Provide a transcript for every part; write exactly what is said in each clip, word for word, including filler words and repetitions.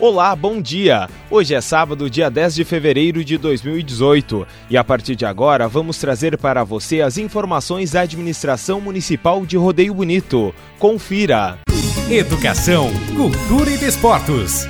Olá, bom dia! Hoje é sábado, dia dez de fevereiro de dois mil e dezoito e a partir de agora vamos trazer para você as informações da Administração Municipal de Rodeio Bonito. Confira! Educação, cultura e desportos.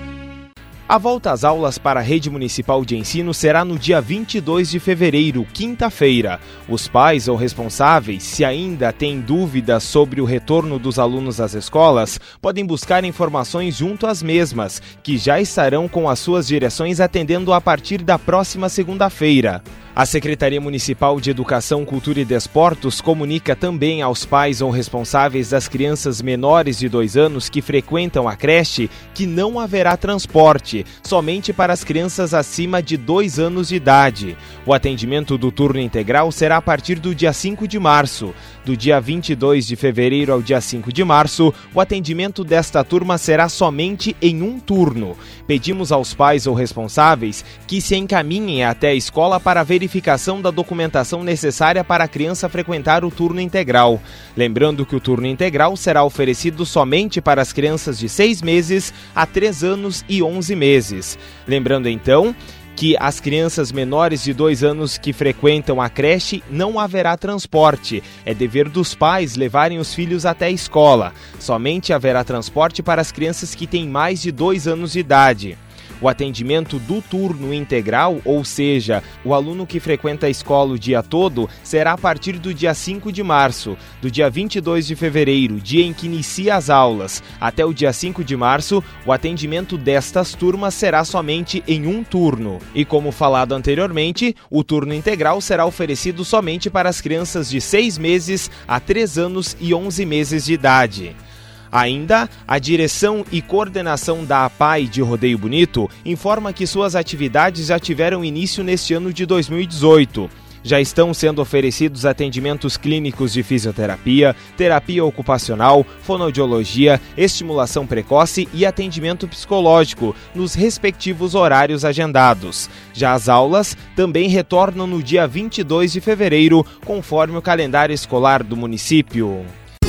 A volta às aulas para a Rede Municipal de Ensino será no dia vinte e dois de fevereiro, quinta-feira. Os pais ou responsáveis, se ainda têm dúvidas sobre o retorno dos alunos às escolas, podem buscar informações junto às mesmas, que já estarão com as suas direções atendendo a partir da próxima segunda-feira. A Secretaria Municipal de Educação, Cultura e Desportos comunica também aos pais ou responsáveis das crianças menores de dois anos que frequentam a creche que não haverá transporte, somente para as crianças acima de dois anos de idade. O atendimento do turno integral será a partir do dia cinco de março. Do dia vinte e dois de fevereiro ao dia cinco de março, o atendimento desta turma será somente em um turno. Pedimos aos pais ou responsáveis que se encaminhem até a escola para verificar verificação da documentação necessária para a criança frequentar o turno integral. Lembrando que o turno integral será oferecido somente para as crianças de seis meses a três anos e onze meses. Lembrando então que as crianças menores de dois anos que frequentam a creche não haverá transporte. É dever dos pais levarem os filhos até a escola. Somente haverá transporte para as crianças que têm mais de dois anos de idade. O atendimento do turno integral, ou seja, o aluno que frequenta a escola o dia todo, será a partir do dia cinco de março. Do dia vinte e dois de fevereiro, dia em que inicia as aulas, até o dia cinco de março, o atendimento destas turmas será somente em um turno. E como falado anteriormente, o turno integral será oferecido somente para as crianças de seis meses a três anos e onze meses de idade. Ainda, a direção e coordenação da A P A I de Rodeio Bonito informa que suas atividades já tiveram início neste ano de dois mil e dezoito. Já estão sendo oferecidos atendimentos clínicos de fisioterapia, terapia ocupacional, fonoaudiologia, estimulação precoce e atendimento psicológico, nos respectivos horários agendados. Já as aulas também retornam no dia vinte e dois de fevereiro, conforme o calendário escolar do município.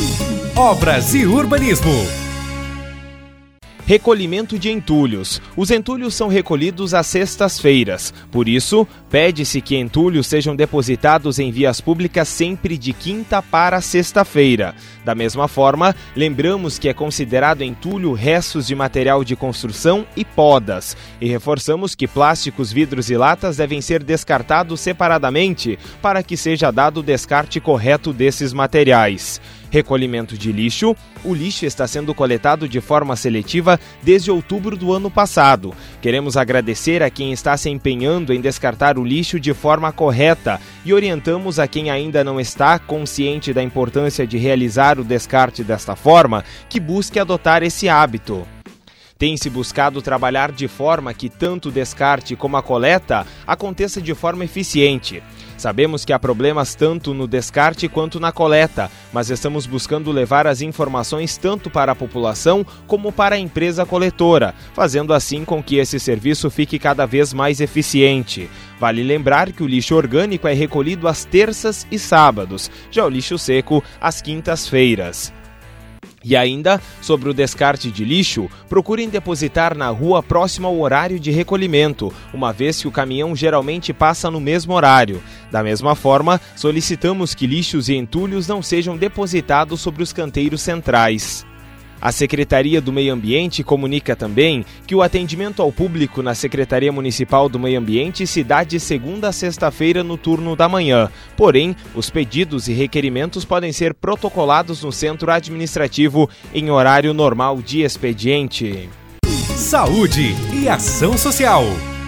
Obras e urbanismo. Recolhimento de entulhos. Os entulhos são recolhidos às sextas-feiras. Por isso, pede-se que entulhos sejam depositados em vias públicas sempre de quinta para sexta-feira. Da mesma forma, lembramos que é considerado entulho restos de material de construção e podas. E reforçamos que plásticos, vidros e latas devem ser descartados separadamente para que seja dado o descarte correto desses materiais. Recolhimento de lixo. O lixo está sendo coletado de forma seletiva desde outubro do ano passado. Queremos agradecer a quem está se empenhando em descartar o lixo de forma correta e orientamos a quem ainda não está consciente da importância de realizar o descarte desta forma que busque adotar esse hábito. Tem-se buscado trabalhar de forma que tanto o descarte como a coleta aconteça de forma eficiente. Sabemos que há problemas tanto no descarte quanto na coleta, mas estamos buscando levar as informações tanto para a população como para a empresa coletora, fazendo assim com que esse serviço fique cada vez mais eficiente. Vale lembrar que o lixo orgânico é recolhido às terças e sábados, já o lixo seco às quintas-feiras. E ainda, sobre o descarte de lixo, procurem depositar na rua próxima ao horário de recolhimento, uma vez que o caminhão geralmente passa no mesmo horário. Da mesma forma, solicitamos que lixos e entulhos não sejam depositados sobre os canteiros centrais. A Secretaria do Meio Ambiente comunica também que o atendimento ao público na Secretaria Municipal do Meio Ambiente se dá de segunda a sexta-feira no turno da manhã. Porém, os pedidos e requerimentos podem ser protocolados no centro administrativo em horário normal de expediente. Saúde e ação social.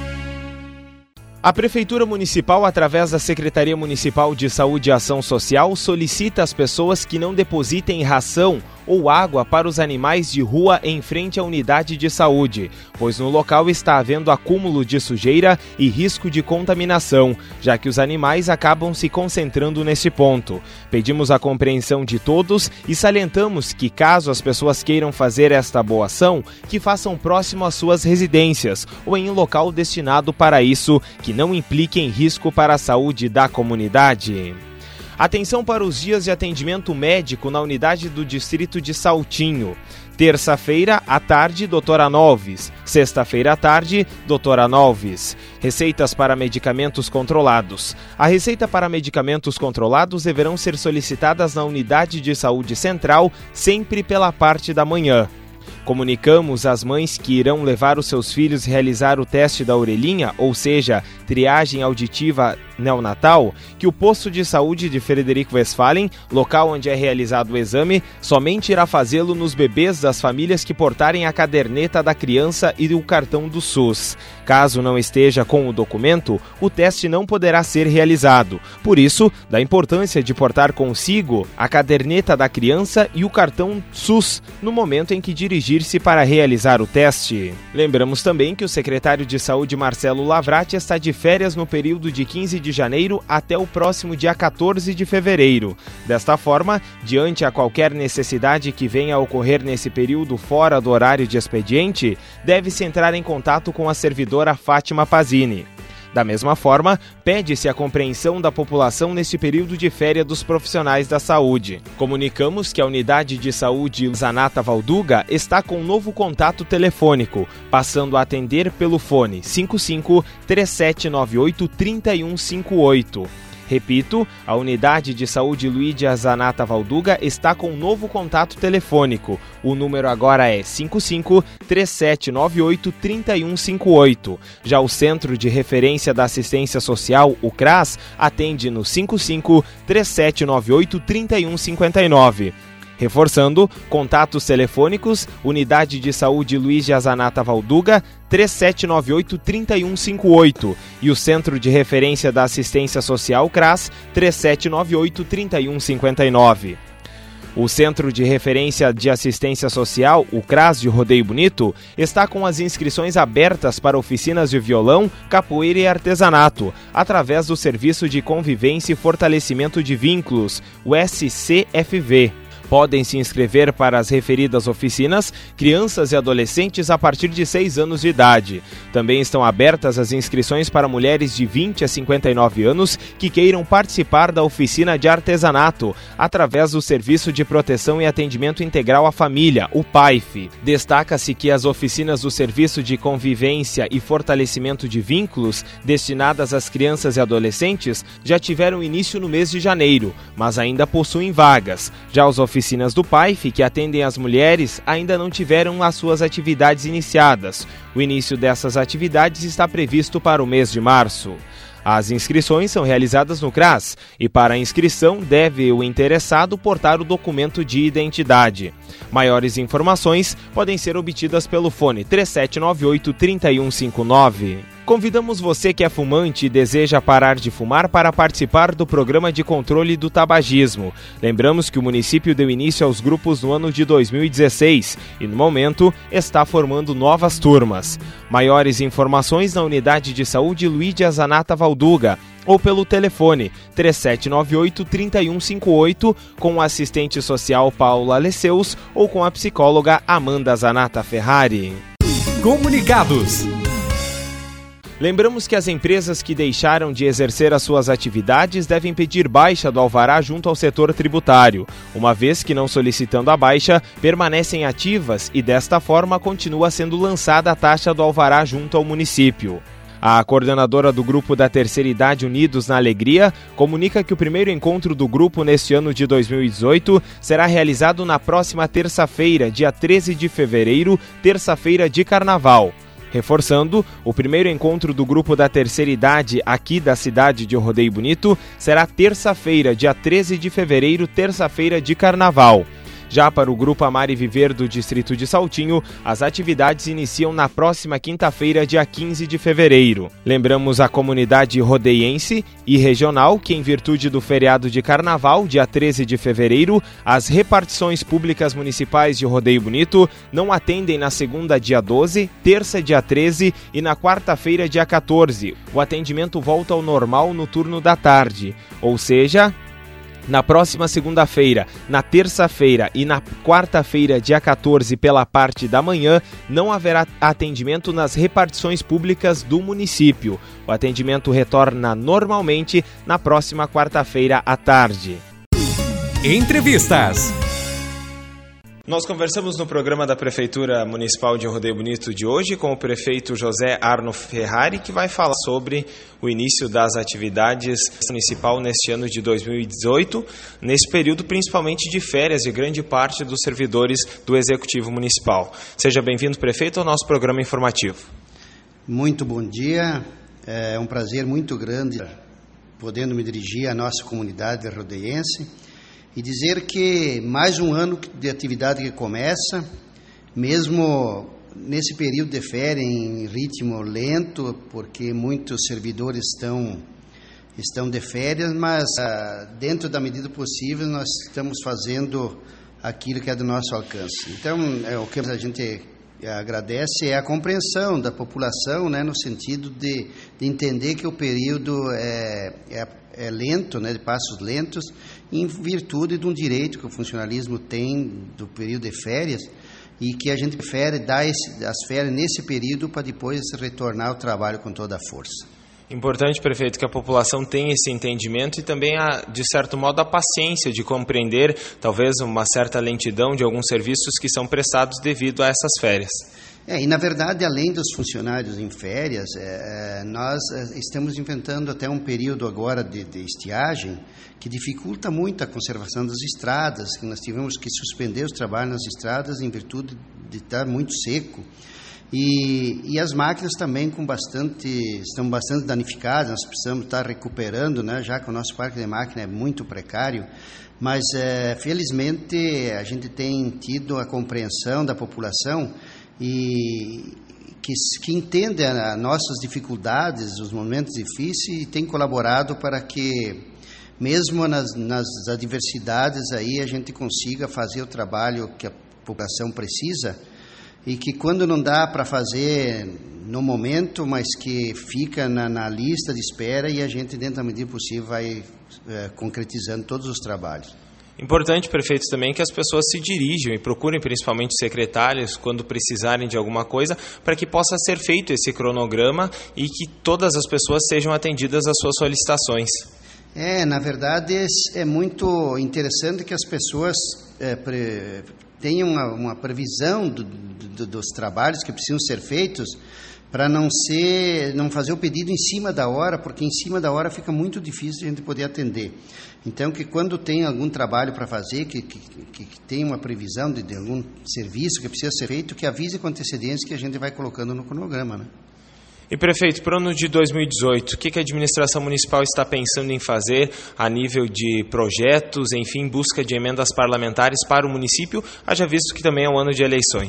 A Prefeitura Municipal, através da Secretaria Municipal de Saúde e Ação Social, solicita às pessoas que não depositem ração ou água para os animais de rua em frente à unidade de saúde, pois no local está havendo acúmulo de sujeira e risco de contaminação, já que os animais acabam se concentrando nesse ponto. Pedimos a compreensão de todos e salientamos que, caso as pessoas queiram fazer esta boa ação, que façam próximo às suas residências ou em um local destinado para isso, que não implique em risco para a saúde da comunidade. Atenção para os dias de atendimento médico na unidade do distrito de Saltinho. Terça-feira, à tarde, doutora Nolves. Sexta-feira, à tarde, doutora Nolves. Receitas para medicamentos controlados. A receita para medicamentos controlados deverão ser solicitadas na unidade de saúde central, sempre pela parte da manhã. Comunicamos às mães que irão levar os seus filhos realizar o teste da orelhinha, ou seja, triagem auditiva neonatal, que o posto de saúde de Frederico Westphalen, local onde é realizado o exame, somente irá fazê-lo nos bebês das famílias que portarem a caderneta da criança e o cartão do SUS. Caso não esteja com o documento, o teste não poderá ser realizado. Por isso, da importância de portar consigo a caderneta da criança e o cartão SUS no momento em que dirigir-se para realizar o teste. Lembramos também que o secretário de Saúde, Marcelo Lavrati, está de férias no período de quinze de janeiro até o próximo dia quatorze de fevereiro. Desta forma, diante a qualquer necessidade que venha a ocorrer nesse período fora do horário de expediente, deve-se entrar em contato com a servidora Fátima Pazini. Da mesma forma, pede-se a compreensão da população neste período de férias dos profissionais da saúde. Comunicamos que a unidade de saúde Zanata Valduga está com um novo contato telefônico, passando a atender pelo fone cinco cinco, três sete nove oito, três um cinco oito. Repito, a unidade de saúde Luídia Zanata Valduga está com um novo contato telefônico. O número agora é cinco cinco, três sete nove oito, três um cinco oito. Já o Centro de Referência da Assistência Social, o CRAS, atende no cinco cinco, três sete nove oito, três um cinco nove. Reforçando, contatos telefônicos, Unidade de Saúde Luídia Zanata Valduga, três sete nove oito, três um cinco oito, e o Centro de Referência da Assistência Social, CRAS, três sete nove oito, três um cinco nove. O Centro de Referência de Assistência Social, o CRAS de Rodeio Bonito, está com as inscrições abertas para oficinas de violão, capoeira e artesanato, através do Serviço de Convivência e Fortalecimento de Vínculos, o S C F V. Podem se inscrever para as referidas oficinas crianças e adolescentes a partir de seis anos de idade. Também estão abertas as inscrições para mulheres de vinte a cinquenta e nove anos que queiram participar da oficina de artesanato, através do Serviço de Proteção e Atendimento Integral à Família, o P A I F. Destaca-se que as oficinas do Serviço de Convivência e Fortalecimento de Vínculos, destinadas às crianças e adolescentes, já tiveram início no mês de janeiro, mas ainda possuem vagas. Já os oficinas do P A I F, que atendem as mulheres, ainda não tiveram as suas atividades iniciadas. O início dessas atividades está previsto para o mês de março. As inscrições são realizadas no CRAS e para a inscrição deve o interessado portar o documento de identidade. Maiores informações podem ser obtidas pelo fone três sete nove oito, três um cinco nove. Convidamos você que é fumante e deseja parar de fumar para participar do programa de controle do tabagismo. Lembramos que o município deu início aos grupos no ano de dois mil e dezesseis e, no momento, está formando novas turmas. Maiores informações na Unidade de Saúde Luídia Zanata Valduga ou pelo telefone três sete nove oito, três um cinco oito com o assistente social Paula Aleceus ou com a psicóloga Amanda Zanata Ferrari. Comunicados. Lembramos que as empresas que deixaram de exercer as suas atividades devem pedir baixa do alvará junto ao setor tributário, uma vez que, não solicitando a baixa, permanecem ativas e desta forma continua sendo lançada a taxa do alvará junto ao município. A coordenadora do Grupo da Terceira Idade Unidos na Alegria comunica que o primeiro encontro do grupo neste ano de dois mil e dezoito será realizado na próxima terça-feira, dia treze de fevereiro, terça-feira de Carnaval. Reforçando, o primeiro encontro do Grupo da Terceira Idade aqui da cidade de Rodeio Bonito será terça-feira, dia treze de fevereiro, terça-feira de Carnaval. Já para o Grupo Amar e Viver do Distrito de Saltinho, as atividades iniciam na próxima quinta-feira, dia quinze de fevereiro. Lembramos a comunidade rodeiense e regional que, em virtude do feriado de Carnaval, dia treze de fevereiro, as repartições públicas municipais de Rodeio Bonito não atendem na segunda, dia doze, terça, dia treze e na quarta-feira, dia quatorze. O atendimento volta ao normal no turno da tarde, ou seja, na próxima segunda-feira, na terça-feira e na quarta-feira, dia quatorze, pela parte da manhã, não haverá atendimento nas repartições públicas do município. O atendimento retorna normalmente na próxima quarta-feira à tarde. Entrevistas. Nós conversamos no programa da Prefeitura Municipal de Rodeio Bonito de hoje com o prefeito José Arno Ferrari, que vai falar sobre o início das atividades municipal neste ano de dois mil e dezoito, nesse período principalmente de férias de grande parte dos servidores do Executivo Municipal. Seja bem-vindo, prefeito, ao nosso programa informativo. Muito bom dia, é um prazer muito grande podendo me dirigir à nossa comunidade rodeiense e dizer que mais um ano de atividade que começa, mesmo nesse período de férias em ritmo lento, porque muitos servidores estão, estão de férias, mas ah, dentro da medida possível nós estamos fazendo aquilo que é do nosso alcance. Então, é, o que a gente agradece é a compreensão da população, né, no sentido de, de entender que o período é, é, é lento, né, de passos lentos, em virtude de um direito que o funcionalismo tem do período de férias e que a gente prefere dar esse, as férias nesse período para depois retornar ao trabalho com toda a força. Importante, prefeito, que a população tenha esse entendimento e também, a, de certo modo, a paciência de compreender talvez uma certa lentidão de alguns serviços que são prestados devido a essas férias. É, e na verdade, além dos funcionários em férias, é, nós estamos inventando até um período agora de, de estiagem que dificulta muito a conservação das estradas, que nós tivemos que suspender os trabalhos nas estradas em virtude de estar muito seco. E, e as máquinas também com bastante, estão bastante danificadas, nós precisamos estar recuperando, né, já que o nosso parque de máquina é muito precário, mas é, felizmente a gente tem tido a compreensão da população e que, que entende as nossas dificuldades, os momentos difíceis e tem colaborado para que mesmo nas, nas adversidades aí a gente consiga fazer o trabalho que a população precisa e que quando não dá para fazer no momento, mas que fica na, na lista de espera e a gente, dentro da medida possível, vai é, concretizando todos os trabalhos. Importante, prefeito, também que as pessoas se dirijam e procurem principalmente secretários quando precisarem de alguma coisa para que possa ser feito esse cronograma e que todas as pessoas sejam atendidas às suas solicitações. É, na verdade, é muito interessante que as pessoas é, pre... tenham uma, uma previsão do, do, dos trabalhos que precisam ser feitos para não ser, não fazer o pedido em cima da hora, porque em cima da hora fica muito difícil a gente poder atender. Então, que quando tem algum trabalho para fazer, que, que, que, que tem uma previsão de, de algum serviço que precisa ser feito, que avise com antecedência que a gente vai colocando no cronograma, né? E, prefeito, para o ano de dois mil e dezoito, o que, que a administração municipal está pensando em fazer a nível de projetos, enfim, busca de emendas parlamentares para o município, haja visto que também é um ano de eleições?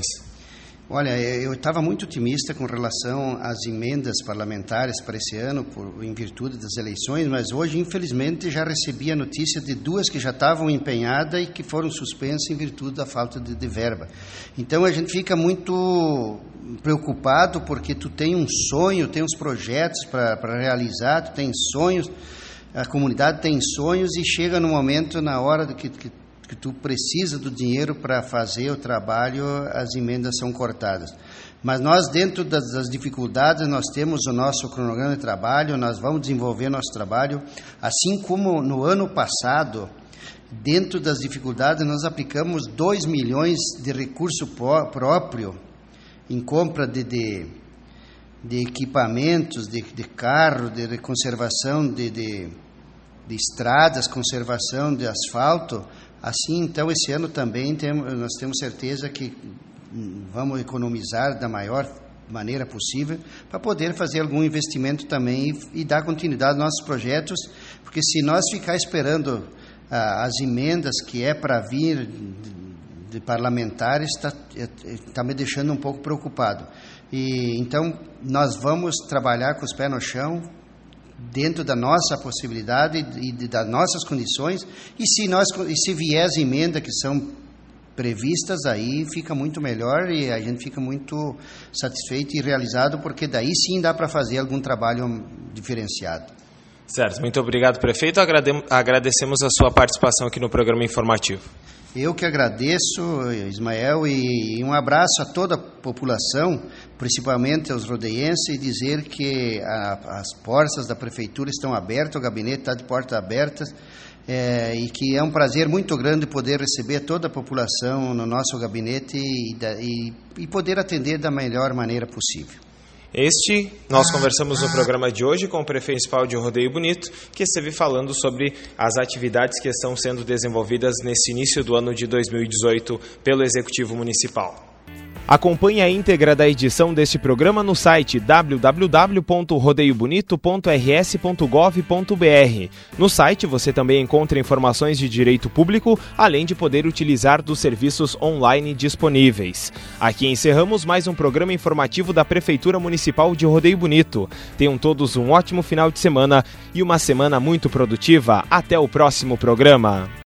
Olha, eu estava muito otimista com relação às emendas parlamentares para esse ano, por, em virtude das eleições, mas hoje, infelizmente, já recebi a notícia de duas que já estavam empenhadas e que foram suspensas em virtude da falta de, de verba. Então, a gente fica muito preocupado porque tu tem um sonho, tem uns projetos para realizar, tu tem sonhos, a comunidade tem sonhos e chega no momento, na hora que, que que tu precisa do dinheiro para fazer o trabalho, as emendas são cortadas. Mas nós, dentro das, das dificuldades, nós temos o nosso cronograma de trabalho, nós vamos desenvolver nosso trabalho, assim como no ano passado, dentro das dificuldades, nós aplicamos dois milhões de recurso próprio em compra de, de, de equipamentos, de, de carro, de, de conservação de, de, de estradas, conservação de asfalto. Assim, então, esse ano também temos, nós temos certeza que vamos economizar da maior maneira possível para poder fazer algum investimento também e, e dar continuidade aos nossos projetos, porque se nós ficar esperando ah, as emendas que é para vir de, de parlamentares, está tá me deixando um pouco preocupado. E, então, nós vamos trabalhar com os pés no chão, dentro da nossa possibilidade e das nossas condições, e se, nós, e se vier as emendas que são previstas, aí fica muito melhor e a gente fica muito satisfeito e realizado, porque daí sim dá para fazer algum trabalho diferenciado. Certo, muito obrigado, prefeito. Agradecemos a sua participação aqui no programa informativo. Eu que agradeço, Ismael, e um abraço a toda a população, principalmente aos rodeienses, e dizer que a, as portas da prefeitura estão abertas, o gabinete está de portas abertas, é, e que é um prazer muito grande poder receber toda a população no nosso gabinete e, da, e, e poder atender da melhor maneira possível. Este, nós conversamos no programa de hoje com o prefeito municipal de Rodeio Bonito, que esteve falando sobre as atividades que estão sendo desenvolvidas nesse início do ano de dois mil e dezoito pelo Executivo Municipal. Acompanhe a íntegra da edição deste programa no site w w w ponto rodeio bonito ponto r s ponto gov ponto b r. No site você também encontra informações de direito público, além de poder utilizar dos serviços online disponíveis. Aqui encerramos mais um programa informativo da Prefeitura Municipal de Rodeio Bonito. Tenham todos um ótimo final de semana e uma semana muito produtiva. Até o próximo programa.